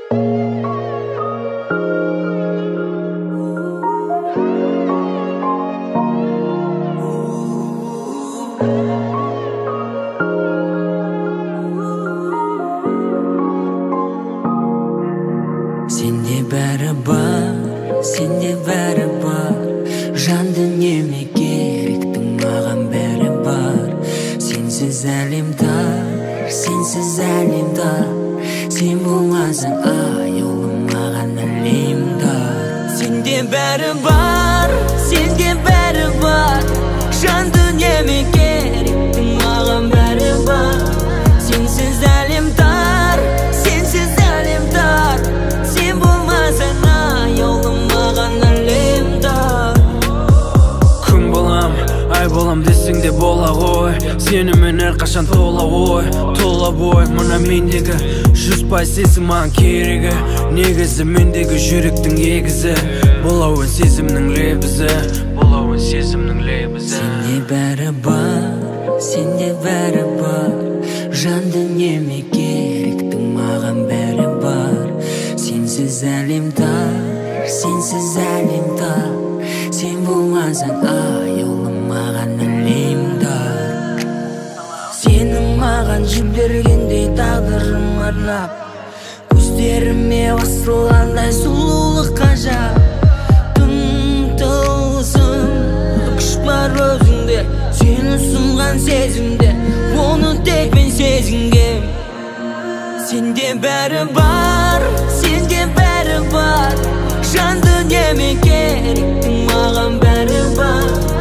Sende bәрі бар, сенде бәрі бар. Жан дүниеме керектің маған бәрі бар. Сенсіз әлем тар, сенсіз әлем тар. Сен болмасаң аяулым маған әлем тар. Сенде бәрі бар, сенде бәрі бар. Жан дүниеме керектің маған бәрі бар. Сенсіз әлем тар, сенсіз әлем тар. Сен болмасаң аяулым маған әлем тар. Күн болам, ай болам десең де бола ғой. Сенімен әрқашан тола ой, тола бой. Мына мендегі 100% сезім маған керегі. Негізі мендегі жүректің егізі. Болауын сезімнің лебізі, болауын сезімнің лебізі. Сенде бәрі бар, сенде бәрі бар. Жан дүниеме керектің маған бәрі бар. Сенсіз әлем тар, сенсіз әлем тар. Сен болмасаң аяулым маған әлем тар. Сенің маған жібергендей тағдырым арнап. Көздеріме басылғандай сұлулық ғажап. Тым тылсым күш бар өзіңде. Сені сұнған сезімде, оны тек мен сезінгем. Сенде бәрі бар, сенде бәрі бар. Жан дүниеме керектің маған бәрі бар.